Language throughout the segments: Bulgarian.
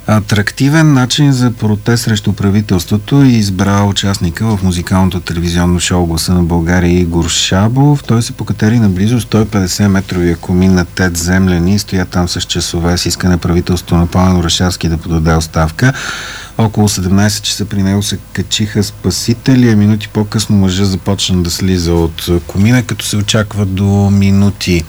Атрактивен начин за протест срещу правителството избра участника в музикалното телевизионно шоу "Гласа на България" Игор Шабов. Той се покатери на близо 150-метровия комин на ТЕЦ Земляни и стоя там с часове с искане правителството на Пламен Орешарски да подаде оставка. Около 17 часа при него се качиха спасители, а минути по-късно мъжът започна да слиза от комина, като се очаква до минути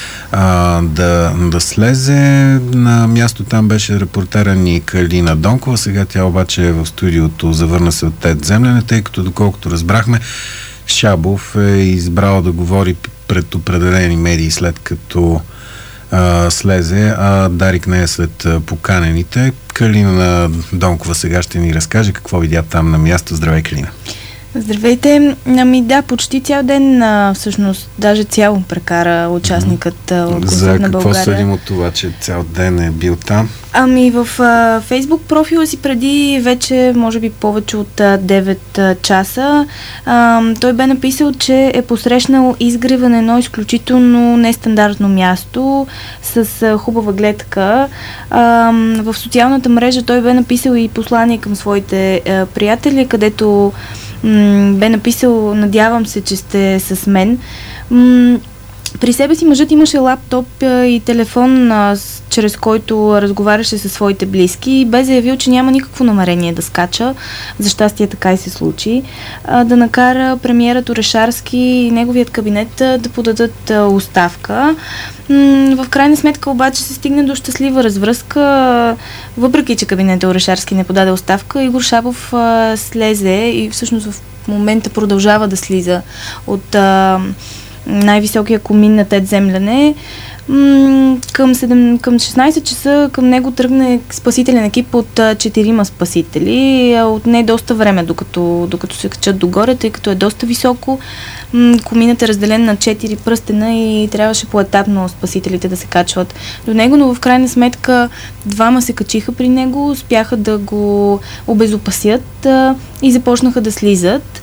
да слезе. На място там беше репортера ни Калина Донкова. Сега тя обаче е в студиото, завърна се от ТЕЦ Земляне, тъй като, доколкото разбрахме, Шабов е избрал да говори пред определени медии след като слезе, а Дарик не е след поканените. Калина Донкова сега ще ни разкаже какво видя там на място. Здравей, Калина! Здравейте! Да, почти цял ден, всъщност, даже цяло прекара участникът от "Гласа на България". За какво съдим от това, че цял ден е бил там? В Фейсбук профила си преди вече, може би, повече от 9 часа, той бе написал, че е посрещнал изгрева на едно изключително нестандартно място с хубава гледка. В социалната мрежа той бе написал и послание към своите приятели, където бе написал: "Надявам се, че сте с мен". При себе си мъжът имаше лаптоп и телефон, чрез който разговаряше със своите близки, и бе заявил, че няма никакво намерение да скача. За щастие така и се случи. Да накара премиерът Орешарски и неговият кабинет да подадат оставка. В крайна сметка обаче се стигне до щастлива развръзка. Въпреки че кабинетът Орешарски не подаде оставка, Игор Шабов слезе и всъщност в момента продължава да слиза от най-високия комин на ТЕЦ Земляне. Към 16 часа към него тръгне спасителен екип от 4 спасители. Отне доста време, докато се качат догоре, тъй като е доста високо. Коминът е разделен на 4 пръстена и трябваше поетапно спасителите да се качват до него, но в крайна сметка 2 се качиха при него, успяха да го обезопасят и започнаха да слизат.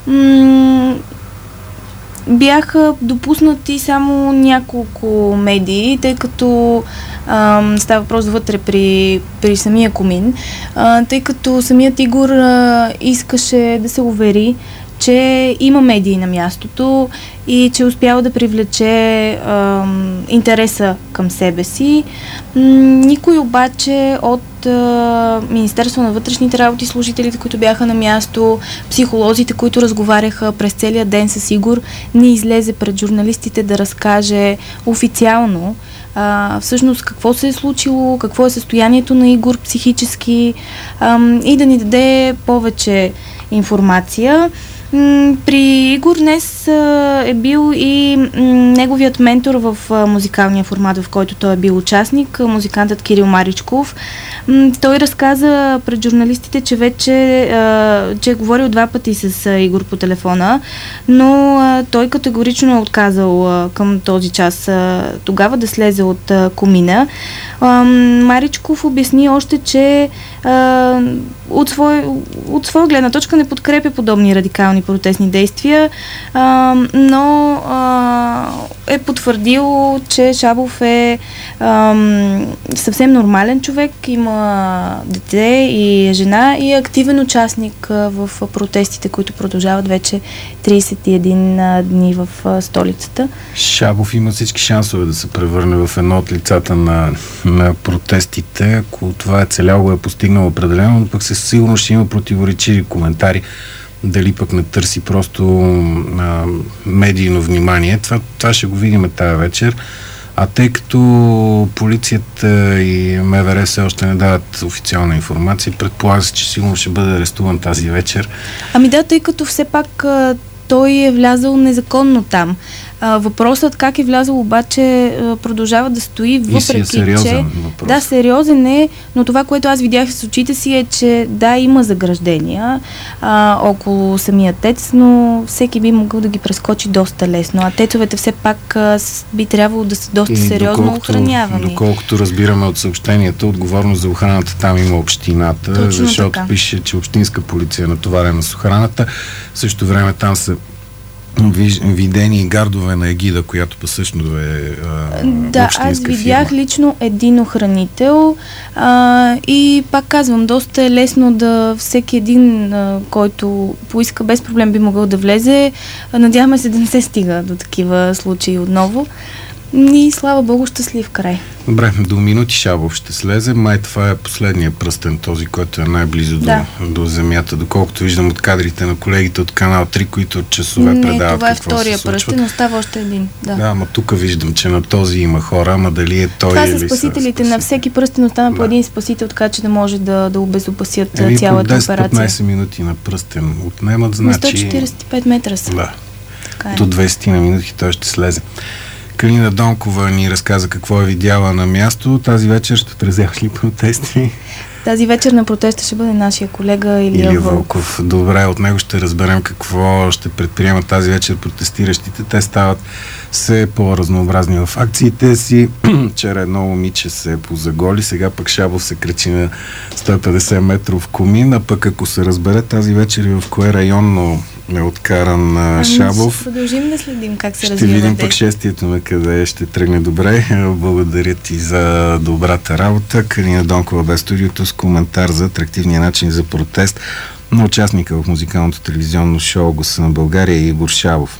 Бяха допуснати само няколко медии, тъй като става въпрос вътре при самия комин, тъй като самият Игор искаше да се увери, че има медии на мястото и че успява да привлече интереса към себе си. Никой обаче от Министерство на вътрешните работи, служителите, които бяха на място, психолозите, които разговаряха през целия ден с Игор, не излезе пред журналистите да разкаже официално всъщност какво се е случило, какво е състоянието на Игор психически, и да ни даде повече информация. При Игор днес е бил и неговият ментор в музикалния формат, в който той е бил участник, музикантът Кирил Маричков. Той разказа пред журналистите, че вече че е говорил 2 пъти с Игор по телефона, но той категорично е отказал към този час тогава да слезе от комина. Маричков обясни още, че от своя гледна точка не подкрепя подобни радикални протестни действия, но е потвърдил, че Шабов е съвсем нормален човек, има дете и жена и е активен участник в протестите, които продължават вече 31 дни в столицата. Шабов има всички шансове да се превърне в едно от лицата на протестите. Ако това е целяло, го е постигнало определено, но пък със сигурност ще има противоречиви коментари. Дали пък не търси просто медийно внимание. Това ще го видим тая вечер. А тъй като полицията и МВР все още не дават официална информация, предполага се, че сигурно ще бъде арестуван тази вечер. Да, тъй като все пак той е влязъл незаконно там. Въпросът как е влязъл обаче продължава да стои, въпреки че... въпрос. Да, сериозен е, но това, което аз видях с очите си е, че да, има заграждения около самия ТЕЦ, но всеки би могъл да ги прескочи доста лесно. А тецовете все пак би трябвало да са доста сериозно охранявани. Доколкото разбираме от съобщенията, отговорност за охраната там има общината, точно защото така. Пише, че общинска полиция е натоварена с охраната. В същото време там са видени гардове на егида, която па също е да, аз видях фирма. лично един охранител и пак казвам, доста е лесно да всеки един, който поиска без проблем би могъл да влезе. Надяваме се да не се стига до такива случаи отново. И слава Богу, щастлив край. Добре, до минути Шабов ще слезе. Май това е последния пръстен, този, който е най-близо до земята. Доколкото виждам от кадрите на колегите от Канал 3, които от часове предават това е какво втория се случва. пръстен, остава още един. Да, ама тук виждам, че на този има хора, ама дали е той това или са спасителите. На всеки пръстен остана по един спасител, така че да може да обезопасят цялата операция. 10-15 минути на пръстен отнемат, значи... На 145 метра са. Да. Така е. До 20 на минути той ще слезе. Калина Донкова ни разказа какво е видяла на място. Тази вечер ще отразяваш ли протести? Тази вечер на протеста ще бъде нашия колега Илия Вълков. Добре, от него ще разберем какво ще предприемат тази вечер протестиращите. Те стават все по-разнообразни в акциите си. Вчера едно момиче се позаголи, сега пък Шабов се кръчи на 150 метров комин, а пък ако се разбере тази вечер в кое районно е откаран Шабов. Ще продължим да следим как се развива. Ще видим пък шествието на къде ще тръгне добре. Благодаря ти за добрата работа. Калина Донкова бе в студиото с коментар за атрактивния начин за протест на участника в музикалното телевизионно шоу "Гласа на България" Игор Шабов.